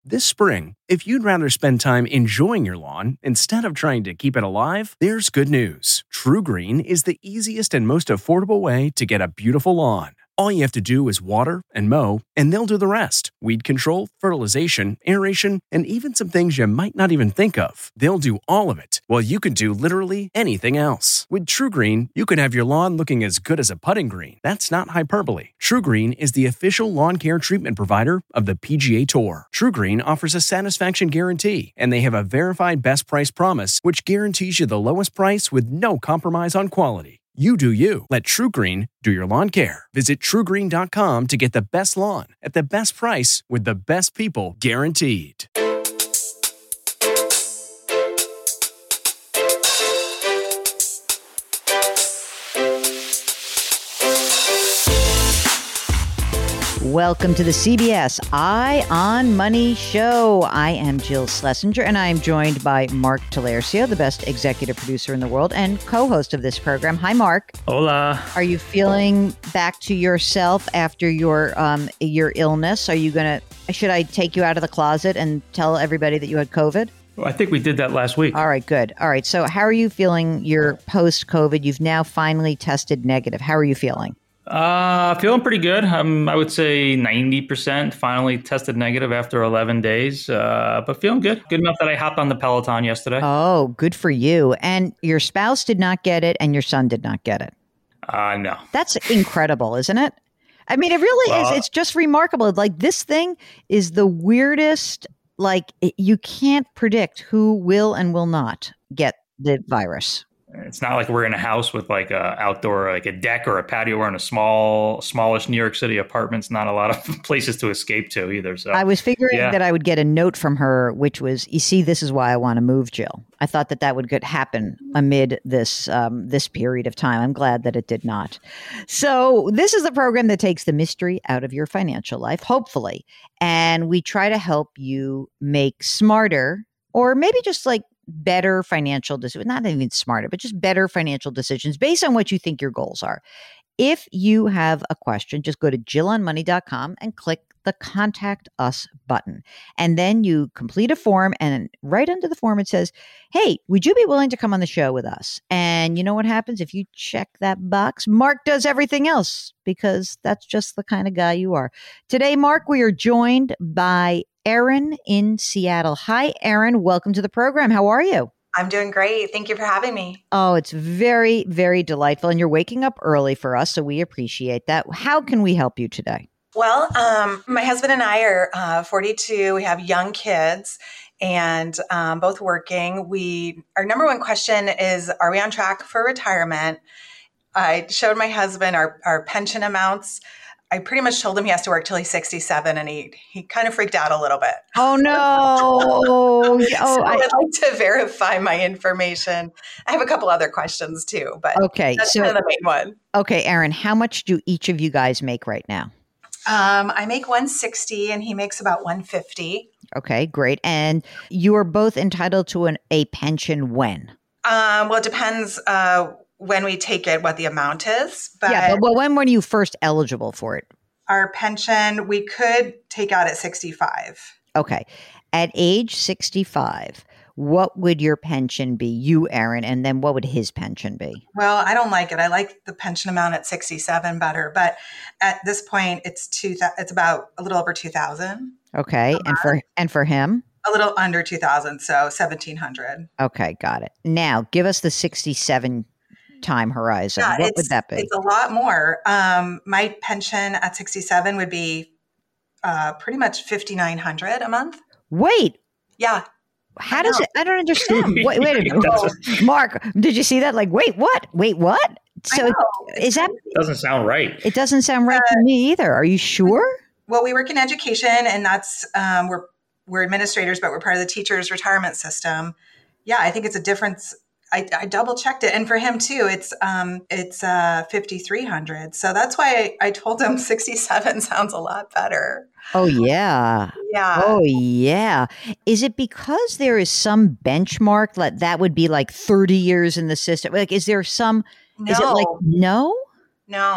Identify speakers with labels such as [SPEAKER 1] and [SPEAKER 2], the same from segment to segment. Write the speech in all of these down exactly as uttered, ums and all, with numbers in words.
[SPEAKER 1] This spring, if you'd rather spend time enjoying your lawn instead of trying to keep it alive, there's good news. TruGreen is the easiest and most affordable way to get a beautiful lawn. All you have to do is water and mow, and they'll do the rest. Weed control, fertilization, aeration, and even some things you might not even think of. They'll do all of it, while you can do literally anything else. With TruGreen, you can have your lawn looking as good as a putting green. That's not hyperbole. TruGreen is the official lawn care treatment provider of the P G A Tour. TruGreen offers a satisfaction guarantee, and they have a verified best price promise, which guarantees you the lowest price with no compromise on quality. You do you. Let TruGreen do your lawn care. Visit True Green dot com to get the best lawn at the best price with the best people guaranteed.
[SPEAKER 2] Welcome to the C B S Eye on Money show. I am Jill Schlesinger, and I am joined by Mark Talercio, the best executive producer in the world and co-host of this program. Hi, Mark.
[SPEAKER 3] Hola.
[SPEAKER 2] Are you feeling back to yourself after your um, your illness? Are you going to, should I take you out of the closet and tell everybody that you had COVID?
[SPEAKER 3] Well, I think we did that last week.
[SPEAKER 2] All right, good. All right. So how are you feeling? You're post-COVID. You've now finally tested negative. How are you feeling?
[SPEAKER 3] Uh, feeling pretty good. Um, I would say ninety percent finally tested negative after eleven days, uh, but feeling good. Good enough that I hopped on the Peloton yesterday.
[SPEAKER 2] Oh, good for you. And your spouse did not get it and your son did not get it.
[SPEAKER 3] Uh, no.
[SPEAKER 2] That's incredible, isn't it? I mean, it really
[SPEAKER 3] well,
[SPEAKER 2] is. It's just remarkable. Like, this thing is the weirdest, like, it, you can't predict who will and will not get the virus.
[SPEAKER 3] It's not like we're in a house with like a outdoor, like a deck or a patio. We're in a small, smallish New York City apartments. Not a lot of places to escape to either. So
[SPEAKER 2] I was figuring
[SPEAKER 3] yeah.
[SPEAKER 2] that I would get a note from her, which was, you see, this is why I want to move, Jill. I thought that that would get happen amid this um, this period of time. I'm glad that it did not. So this is the program that takes the mystery out of your financial life, hopefully. And we try to help you make smarter, or maybe just like better financial decisions, not even smarter, but just better financial decisions based on what you think your goals are. If you have a question, just go to jill on money dot com and click the Contact Us button. And then you complete a form, and right under the form it says, hey, would you be willing to come on the show with us? And you know what happens if you check that box? Mark does everything else, because that's just the kind of guy you are. Today, Mark, we are joined by Erin in Seattle. Hi, Erin. Welcome to the program. How are you?
[SPEAKER 4] I'm doing great. Thank you for having me.
[SPEAKER 2] Oh, it's very, very delightful. And you're waking up early for us, so we appreciate that. How can we help you today?
[SPEAKER 4] Well, um, my husband and I are uh, forty-two. We have young kids and um, both working. We our number one question is, are we on track for retirement? I showed my husband our, our pension amounts. I pretty much told him he has to work till he's sixty-seven, and he he kind of freaked out a little bit.
[SPEAKER 2] Oh, no. oh,
[SPEAKER 4] so
[SPEAKER 2] I,
[SPEAKER 4] I'd like to verify my information. I have a couple other questions too, but
[SPEAKER 2] okay,
[SPEAKER 4] that's
[SPEAKER 2] so,
[SPEAKER 4] kind of the main one.
[SPEAKER 2] Okay, Erin, how much do each of you guys make right now?
[SPEAKER 4] Um, I make one sixty and he makes about one fifty.
[SPEAKER 2] Okay, great. And you are both entitled to an, a pension when?
[SPEAKER 4] Um, well, it depends uh, when we take it, what the amount is. But
[SPEAKER 2] yeah, but well, when were you first eligible for it?
[SPEAKER 4] Our pension, we could take out at sixty-five.
[SPEAKER 2] Okay. At age sixty-five, what would your pension be, you, Erin, and then what would his pension be?
[SPEAKER 4] Well, I don't like it. I like the pension amount at sixty-seven better, but at this point, it's two. It's about a little over two thousand.
[SPEAKER 2] Okay, and for and for him,
[SPEAKER 4] a little under two thousand, so seventeen hundred.
[SPEAKER 2] Okay, got it. Now, give us the sixty-seven time horizon.
[SPEAKER 4] Yeah,
[SPEAKER 2] what would that be?
[SPEAKER 4] It's a lot more. Um, my pension at sixty-seven would be uh, pretty much fifty-nine hundred a month.
[SPEAKER 2] Wait.
[SPEAKER 4] Yeah.
[SPEAKER 2] How does it? I don't understand. wait, wait a minute. Mark, did you see that? Like, wait, what? Wait, what? So is that?
[SPEAKER 3] It doesn't sound right.
[SPEAKER 2] It doesn't sound right uh, to me either. Are you sure?
[SPEAKER 4] Well, we work in education, and that's um, we're we're administrators, but we're part of the teachers' retirement system. Yeah, I think it's a difference. I, I double checked it, and for him too, it's um it's uh fifty-three hundred. So that's why I, I told him sixty-seven sounds a lot better.
[SPEAKER 2] Oh yeah,
[SPEAKER 4] yeah.
[SPEAKER 2] Oh yeah. Is it because there is some benchmark that that would be like thirty years in the system? Like, is there some?
[SPEAKER 4] No.
[SPEAKER 2] Is it like no?
[SPEAKER 4] No.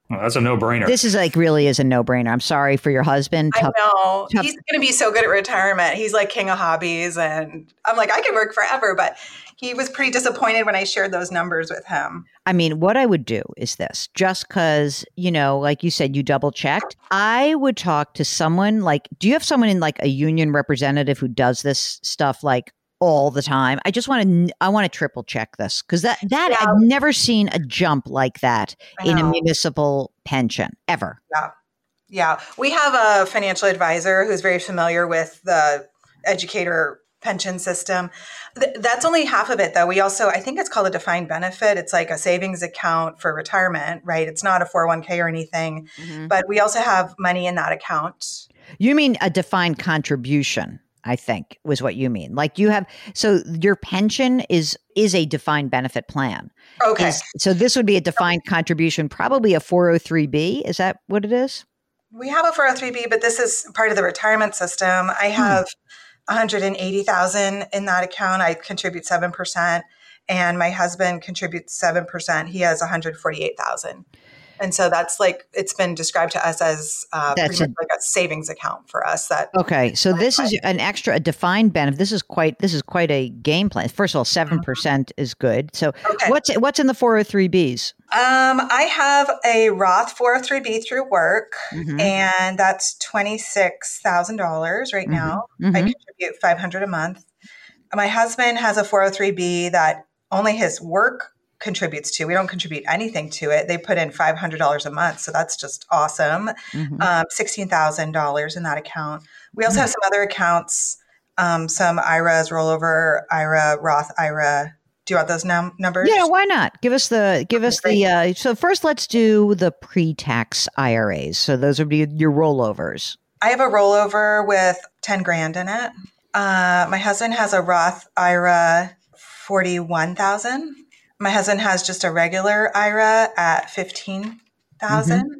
[SPEAKER 3] Well, that's a no-brainer.
[SPEAKER 2] This is like really is a no-brainer. I'm sorry for your husband.
[SPEAKER 4] I
[SPEAKER 2] Tough,
[SPEAKER 4] know.
[SPEAKER 2] tough.
[SPEAKER 4] He's going to be so good at retirement. He's like king of hobbies. And I'm like, I can work forever. But he was pretty disappointed when I shared those numbers with him.
[SPEAKER 2] I mean, what I would do is this, just because, you know, like you said, you double checked. I would talk to someone like, do you have someone in like a union representative who does this stuff like all the time? I just want to, I want to triple check this because that, that
[SPEAKER 4] Yeah.
[SPEAKER 2] I've never seen a jump like that
[SPEAKER 4] I
[SPEAKER 2] in a
[SPEAKER 4] know.
[SPEAKER 2] municipal pension ever.
[SPEAKER 4] Yeah. Yeah. We have a financial advisor who's very familiar with the educator pension system. Th- that's only half of it, though. We also, I think it's called a defined benefit. It's like a savings account for retirement, right? It's not a four oh one k or anything,
[SPEAKER 2] Mm-hmm.
[SPEAKER 4] but we also have money in that account.
[SPEAKER 2] You mean a defined contribution, I think was what you mean. Like you have, so your pension is, is a defined benefit plan.
[SPEAKER 4] Okay.
[SPEAKER 2] Is- so this would be a defined contribution, probably a four oh three b. Is that what it is?
[SPEAKER 4] We have a four oh three b, but this is part of the retirement system. I have one hundred eighty thousand in that account. I contribute seven percent and my husband contributes seven percent. He has one hundred forty-eight thousand. And so that's like, it's been described to us as uh,
[SPEAKER 2] That's
[SPEAKER 4] pretty much like a savings account for us. That
[SPEAKER 2] Okay, so this is an extra, a defined benefit. This is quite, this is quite a game plan. First of all, seven percent is good. So
[SPEAKER 4] Okay.
[SPEAKER 2] what's what's in the four oh three b's?
[SPEAKER 4] Um, I have a Roth four oh three b through work,
[SPEAKER 2] Mhm.
[SPEAKER 4] and that's twenty-six thousand dollars right now.
[SPEAKER 2] Mhm.
[SPEAKER 4] I contribute five hundred dollars a month. My husband has a four oh three b that only his work contributes to. We don't contribute anything to it. They put in five hundred dollars a month. So that's just awesome.
[SPEAKER 2] Mhm.
[SPEAKER 4] Um, sixteen thousand dollars in that account. We also have some other accounts, um, some I R As, rollover, I R A, Roth I R A. Do you want those num- numbers?
[SPEAKER 2] Yeah, why not? Give us the give us
[SPEAKER 4] Okay,
[SPEAKER 2] the. Uh, so first, let's do the pre-tax I R As. So those would be your rollovers.
[SPEAKER 4] I have a rollover with ten grand in it. Uh, my husband has a Roth I R A, forty-one thousand. My husband has just a regular I R A at fifteen thousand.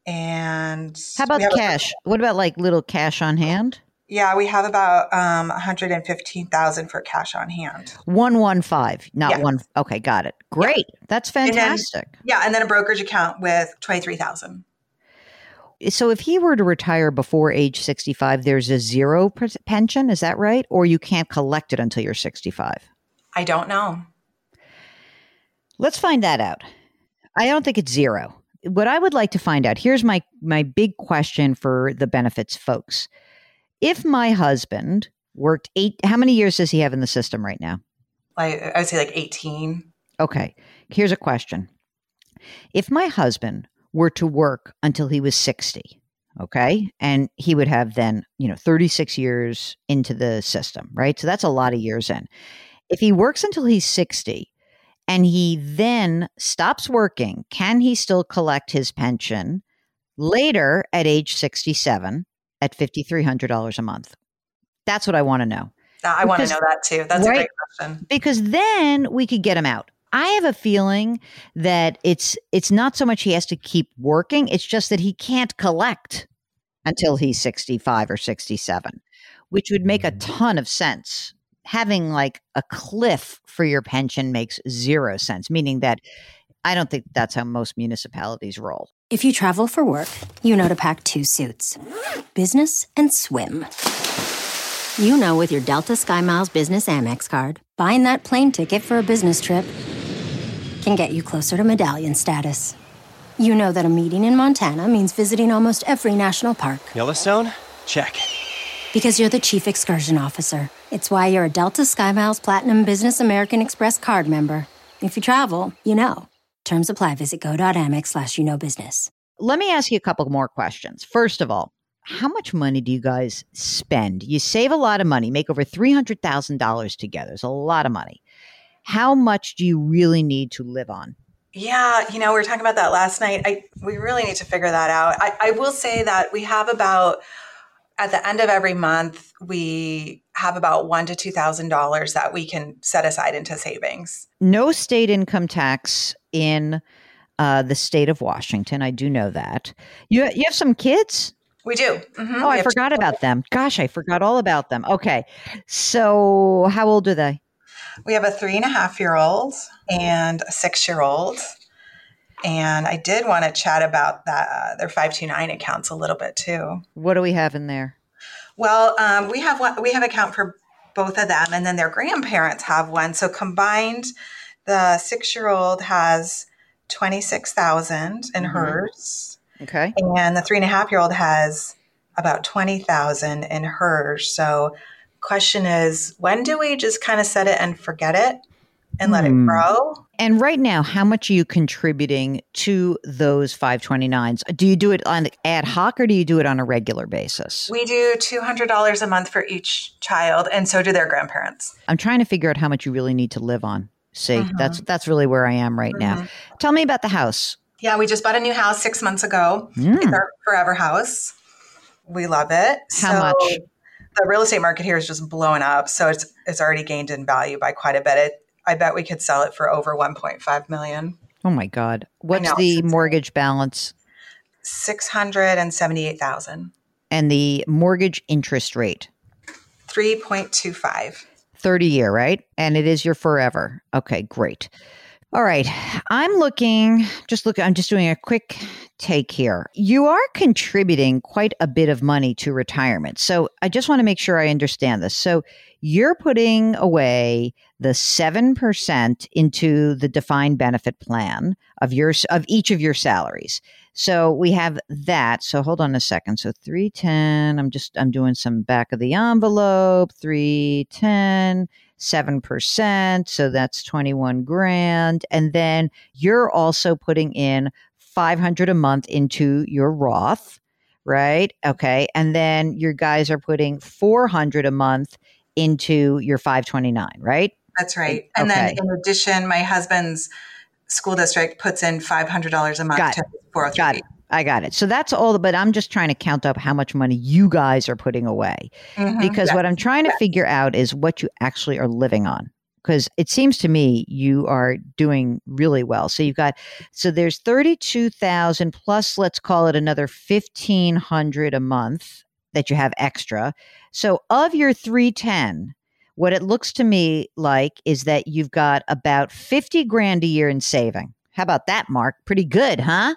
[SPEAKER 4] And
[SPEAKER 2] How about
[SPEAKER 4] we have a-
[SPEAKER 2] cash? What about like little cash on hand?
[SPEAKER 4] yeah, we have about um, one hundred fifteen thousand for cash on hand.
[SPEAKER 2] One one five, not
[SPEAKER 4] Yes.
[SPEAKER 2] one. Okay, got it. Great. That's
[SPEAKER 4] And then-
[SPEAKER 2] fantastic.
[SPEAKER 4] Yeah, and then a brokerage account with twenty-three thousand.
[SPEAKER 2] So if he were to retire before age sixty-five, there's a zero per- pension. Is that right? Or you can't collect it until you're sixty-five.
[SPEAKER 4] I don't know.
[SPEAKER 2] Let's find that out. I don't think it's zero. What I would like to find out, here's my my big question for the benefits folks. If my husband worked eight, how many years does he have in the system right now?
[SPEAKER 4] Like I would say like eighteen.
[SPEAKER 2] Okay, here's a question. If my husband were to work until he was sixty, okay, and he would have then, you know, thirty-six years into the system, right? So that's a lot of years in. If he works until he's sixty and he then stops working, can he still collect his pension later at age sixty-seven at five thousand three hundred dollars a month? That's what I want to know.
[SPEAKER 4] I want to
[SPEAKER 2] Because-
[SPEAKER 4] know that too. That's
[SPEAKER 2] right?
[SPEAKER 4] a great question.
[SPEAKER 2] Because then we could get him out. I have a feeling that it's it's not so much he has to keep working, it's just that he can't collect until he's sixty-five or sixty-seven, which would make a ton of sense. Having like a cliff for your pension makes zero sense, meaning that I don't think that's how most municipalities roll.
[SPEAKER 5] If you travel for work, you know to pack two suits, business and swim. You know with your Delta SkyMiles Business Amex card, buying that plane ticket for a business trip can get you closer to medallion status. You know that a meeting in Montana means visiting almost every national park.
[SPEAKER 6] Yellowstone? Check.
[SPEAKER 5] Because you're the chief excursion officer. It's why you're a Delta SkyMiles Platinum Business American Express card member. If you travel, you know. Terms apply. Visit go.amex slash you know business.
[SPEAKER 2] Let me ask you a couple more questions. First of all, how much money do you guys spend? You save a lot of money, make over three hundred thousand dollars together. It's a lot of money. How much do you really need to live on?
[SPEAKER 4] Yeah, you know, we were talking about that last night. I we really need to figure that out. I, I will say that we have about at the end of every month, we have about one to two thousand dollars that we can set aside into savings.
[SPEAKER 2] No state income tax in uh, the state of Washington. I do know that. You you have some kids?
[SPEAKER 4] We do. Mhm.
[SPEAKER 2] Oh,
[SPEAKER 4] We
[SPEAKER 2] I
[SPEAKER 4] have
[SPEAKER 2] forgot
[SPEAKER 4] two-
[SPEAKER 2] about them. Gosh, I forgot all about them. Okay. So how old are they?
[SPEAKER 4] We have a three and a half year old and a six year old. And I did want to chat about that uh, their five two nine accounts a little bit too.
[SPEAKER 2] What do we have in there?
[SPEAKER 4] Well, um, we have one, we have account for both of them, and then their grandparents have one. So combined, the six-year-old has twenty-six thousand in
[SPEAKER 2] Mm-hmm.
[SPEAKER 4] hers.
[SPEAKER 2] Okay.
[SPEAKER 4] And the three and a half year old has about twenty thousand in hers. So question is, when do we just kind of set it and forget it and let
[SPEAKER 2] Hmm.
[SPEAKER 4] it grow?
[SPEAKER 2] And right now, how much are you contributing to those five twenty-nines? Do you do it on ad hoc or do you do it on a regular basis?
[SPEAKER 4] We do two hundred dollars a month for each child, and so do their grandparents.
[SPEAKER 2] I'm trying to figure out how much you really need to live on. See,
[SPEAKER 4] Mhm.
[SPEAKER 2] that's that's really where I am right now.
[SPEAKER 4] Mhm.
[SPEAKER 2] Tell me about the house.
[SPEAKER 4] Yeah, we just bought a new house six months ago.
[SPEAKER 2] Mm.
[SPEAKER 4] It's our forever house. We love it.
[SPEAKER 2] How
[SPEAKER 4] So
[SPEAKER 2] much?
[SPEAKER 4] The real estate market here is just blowing up. So it's it's already gained in value by quite a bit. It, I bet we could sell it for over one point five million.
[SPEAKER 2] Oh my God. What's
[SPEAKER 4] know,
[SPEAKER 2] the
[SPEAKER 4] it's insane.
[SPEAKER 2] mortgage balance
[SPEAKER 4] six hundred seventy-eight thousand.
[SPEAKER 2] and the mortgage interest rate?
[SPEAKER 4] three point two five.
[SPEAKER 2] thirty year, right? And it is your forever. Okay, great. All right. I'm looking, just look, I'm just doing a quick take here. You are contributing quite a bit of money to retirement. So I just want to make sure I understand this. So you're putting away the seven percent into the defined benefit plan of your, of each of your salaries. So we have that. So hold on a second. So three ten, I'm just, I'm doing some back of the envelope, three ten. seven percent. So that's twenty-one grand. And then you're also putting in five hundred a month into your Roth, right? Okay. And then your guys are putting four hundred a month into your five twenty-nine, right?
[SPEAKER 4] That's right. And
[SPEAKER 2] Okay.
[SPEAKER 4] then in addition, my husband's school district puts in five hundred dollars a month
[SPEAKER 2] Got
[SPEAKER 4] to
[SPEAKER 2] it.
[SPEAKER 4] four oh three.
[SPEAKER 2] Got it. I got it. So that's all, but I'm just trying to count up how much money you guys are putting away.
[SPEAKER 4] Mhm.
[SPEAKER 2] Because
[SPEAKER 4] Yeah.
[SPEAKER 2] what I'm trying to
[SPEAKER 4] Yeah.
[SPEAKER 2] figure out is what you actually are living on. Because it seems to me you are doing really well. So you've got, so there's thirty-two thousand plus, let's call it another fifteen hundred a month that you have extra. So of your three ten, what it looks to me like is that you've got about fifty grand a year in saving. How about that, Mark? Pretty good, huh?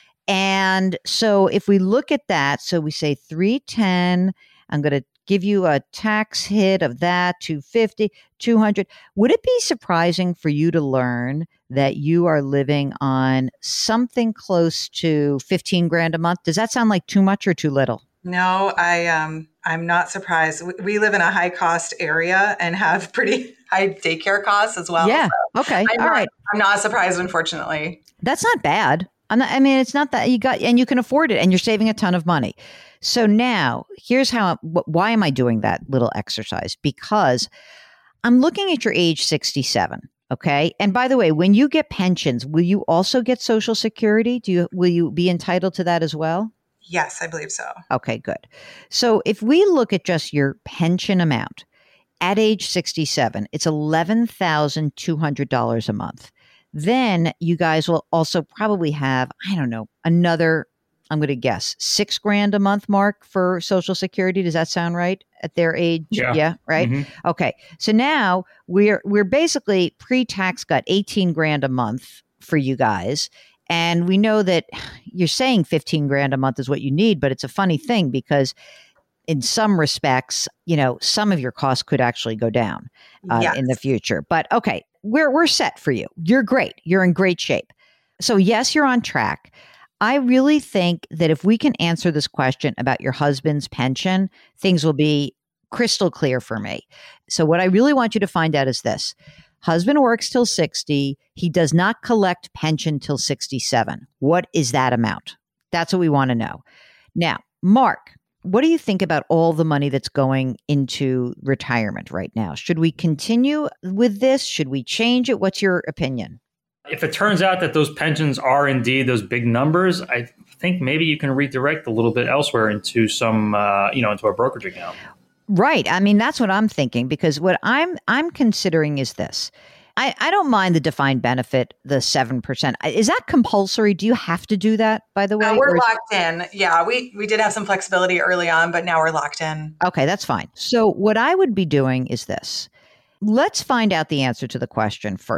[SPEAKER 2] And so if we look at that, so we say three ten, I'm going to give you a tax hit of that, two fifty, two hundred. Would it be surprising for you to learn that you are living on something close to fifteen grand a month? Does that sound like too much or too little?
[SPEAKER 4] No, I um I'm not surprised. We, we live in a high cost area and have pretty high daycare costs as well.
[SPEAKER 2] Yeah.
[SPEAKER 4] So
[SPEAKER 2] Okay.
[SPEAKER 4] I'm
[SPEAKER 2] All
[SPEAKER 4] not,
[SPEAKER 2] right.
[SPEAKER 4] I'm not surprised, unfortunately.
[SPEAKER 2] That's not bad. I'm not, I mean, it's not that you got, and you can afford it and you're saving a ton of money. So now here's how, wh- why am I doing that little exercise? Because I'm looking at your age sixty-seven. Okay. And by the way, when you get pensions, will you also get Social Security? Do you, will you be entitled to that as well?
[SPEAKER 4] Yes, I believe so.
[SPEAKER 2] Okay, good. So if we look at just your pension amount at age sixty-seven, it's eleven thousand two hundred dollars a month. Then you guys will also probably have, I don't know, another, I'm going to guess, six grand a month, Mark, for Social Security. Does that sound right at their age?
[SPEAKER 3] Yeah.
[SPEAKER 2] right?
[SPEAKER 3] Mhm.
[SPEAKER 2] Okay. So now we're we're basically pre-tax got eighteen grand a month for you guys. And we know that you're saying fifteen grand a month is what you need, but it's a funny thing because in some respects, you know, some of your costs could actually go down uh,
[SPEAKER 4] Yes.
[SPEAKER 2] in the future. But okay, we're we're set for you. You're great. You're in great shape. So yes, you're on track. I really think that if we can answer this question about your husband's pension, things will be crystal clear for me. So what I really want you to find out is this. Husband works till sixty. He does not collect pension till sixty-seven. What is that amount? That's what we want to know. Now, Mark, what do you think about all the money that's going into retirement right now? Should we continue with this? Should we change it? What's your opinion?
[SPEAKER 3] If it turns out that those pensions are indeed those big numbers, I think maybe you can redirect a little bit elsewhere into some, uh, you know, into a brokerage account.
[SPEAKER 2] Right. I mean, that's what I'm thinking, because what I'm I'm considering is this. I, I don't mind the defined benefit, the seven percent. Is that compulsory? Do you have to do that, by the way?
[SPEAKER 4] Uh, we're
[SPEAKER 2] Or is-
[SPEAKER 4] locked in. Yeah, we, we did have some flexibility early on, but now we're locked in.
[SPEAKER 2] Okay, that's fine. So what I would be doing is this. Let's find out the answer to the question first.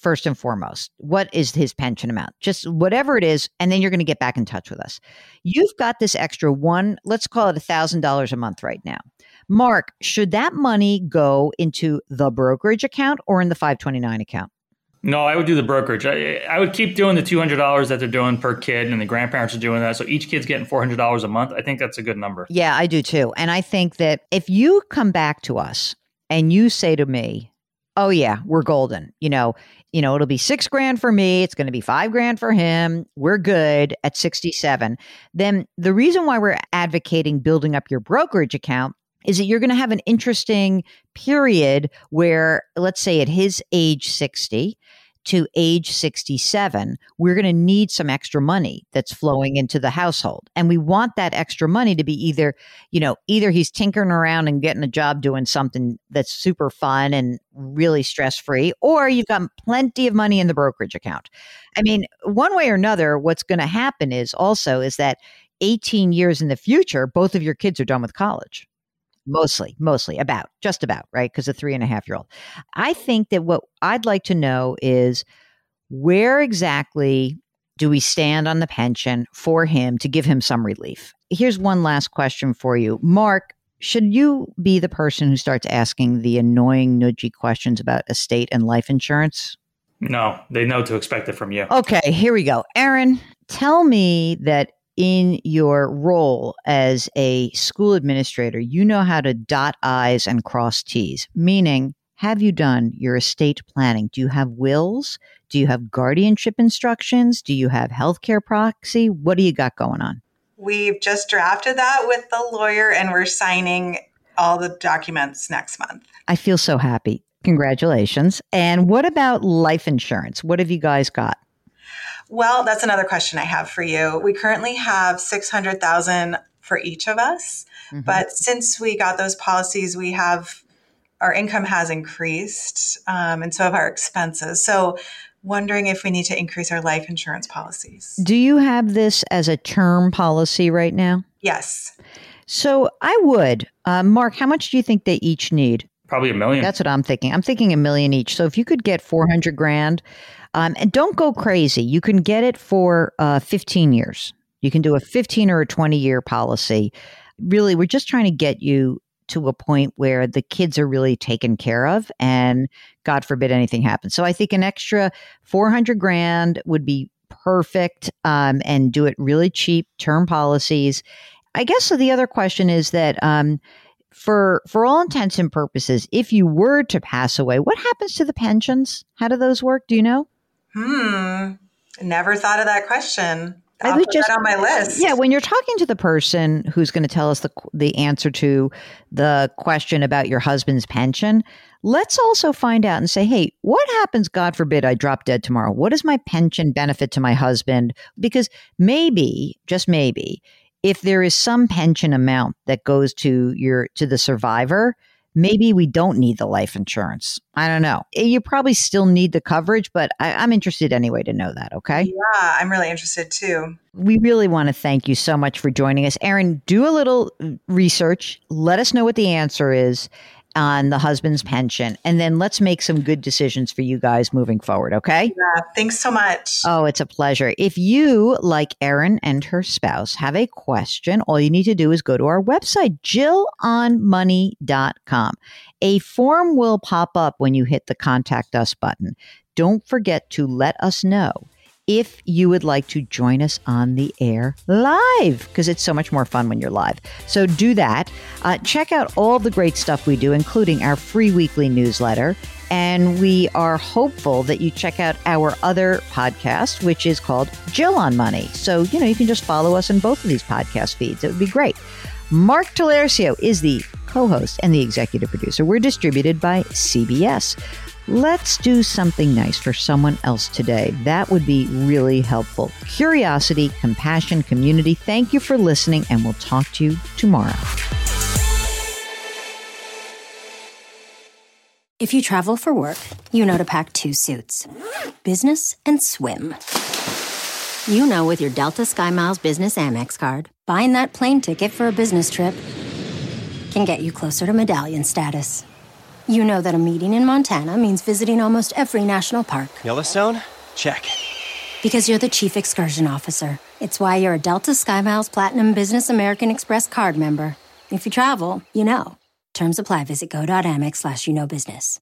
[SPEAKER 2] first and foremost. What is his pension amount? Just whatever it is, and then you're going to get back in touch with us. You've got this extra one, let's call it one thousand dollars a month right now. Mark, should that money go into the brokerage account or in the five twenty-nine account?
[SPEAKER 3] No, I would do the brokerage. I, I would keep doing the two hundred dollars that they're doing per kid, and the grandparents are doing that. So each kid's getting four hundred dollars a month. I think that's a good number.
[SPEAKER 2] Yeah, I do too. And I think that if you come back to us and you say to me, oh yeah, we're golden. You know, you know, it'll be six grand for me. It's going to be five grand for him. We're good at sixty-seven. Then the reason why we're advocating building up your brokerage account is that you're going to have an interesting period where, let's say at his age sixty to age sixty-seven, we're going to need some extra money that's flowing into the household. And we want that extra money to be either, you know, either he's tinkering around and getting a job doing something that's super fun and really stress-free, or you've got plenty of money in the brokerage account. I mean, one way or another, what's going to happen is also is that eighteen years in the future, both of your kids are done with college. Mostly, mostly about, just about, right? Because a three and a half year old. I think that what I'd like to know is where exactly do we stand on the pension for him to give him some relief? Here's one last question for you. Mark, should you be the person who starts asking the annoying, nudgy questions about estate and life insurance?
[SPEAKER 3] No, they know to expect it from you.
[SPEAKER 2] Okay, here we go. Erin, tell me that in your role as a school administrator, you know how to dot I's and cross T's, meaning, have you done your estate planning? Do you have wills? Do you have guardianship instructions? Do you have healthcare proxy? What do you got going on?
[SPEAKER 4] We've just drafted that with the lawyer and we're signing all the documents next month.
[SPEAKER 2] I feel so happy. Congratulations. And what about life insurance? What have you guys got?
[SPEAKER 4] Well, that's another question I have for you. We currently have six hundred thousand dollars for each of us, mm-hmm. but since we got those policies, we have, our income has increased, um, and so have our expenses. So wondering if we need to increase our life insurance policies.
[SPEAKER 2] Do you have this as a term policy right now?
[SPEAKER 4] Yes.
[SPEAKER 2] So I would. Uh, Mark, how much do you think they each need?
[SPEAKER 3] Probably a million.
[SPEAKER 2] That's what I'm thinking. I'm thinking a million each. So if you could get four hundred grand, um, and don't go crazy, you can get it for uh, fifteen years. You can do a fifteen or a twenty year policy. Really, we're just trying to get you to a point where the kids are really taken care of and God forbid anything happens. So I think an extra four hundred grand would be perfect, um, and do it really cheap, term policies. I guess so the other question is that, um, For for all intents and purposes, if you were to pass away, what happens to the pensions? How do those work? Do you know?
[SPEAKER 4] Hmm. Never thought of that question. I'll
[SPEAKER 2] I would
[SPEAKER 4] put
[SPEAKER 2] just
[SPEAKER 4] that on my list.
[SPEAKER 2] Yeah, when you're talking to the person who's going to tell us the the answer to the question about your husband's pension, let's also find out and say, hey, what happens, God forbid, I drop dead tomorrow? What is my pension benefit to my husband? Because maybe, just maybe, if there is some pension amount that goes to your to the survivor, maybe we don't need the life insurance. I don't know. You probably still need the coverage, but I, I'm interested anyway to know that, okay?
[SPEAKER 4] Yeah, I'm really interested too.
[SPEAKER 2] We really want to thank you so much for joining us. Erin, do a little research. Let us know what the answer is on the husband's pension, and then let's make some good decisions for you guys moving forward, okay?
[SPEAKER 4] Yeah, thanks so much.
[SPEAKER 2] Oh, it's a pleasure. If you, like Erin and her spouse, have a question, all you need to do is go to our website, jill on money dot com. A form will pop up when you hit the Contact Us button. Don't forget to let us know if you would like to join us on the air live, because it's so much more fun when you're live. So do that. Uh, check out all the great stuff we do, including our free weekly newsletter. And we are hopeful that you check out our other podcast, which is called Jill on Money. So, you know, you can just follow us in both of these podcast feeds. It would be great. Mark Talercio is the co-host and the executive producer. We're distributed by C B S. Let's do something nice for someone else today. That would be really helpful. Curiosity, compassion, community. Thank you for listening, and we'll talk to you tomorrow.
[SPEAKER 5] If you travel for work, you know to pack two suits. Business and swim. You know with your Delta SkyMiles Business Amex card, buying that plane ticket for a business trip can get you closer to medallion status. You know that a meeting in Montana means visiting almost every national park.
[SPEAKER 6] Yellowstone? Check.
[SPEAKER 5] Because you're the chief excursion officer. It's why you're a Delta SkyMiles Platinum Business American Express card member. If you travel, you know. Terms apply. Visit go.amex slash you know business.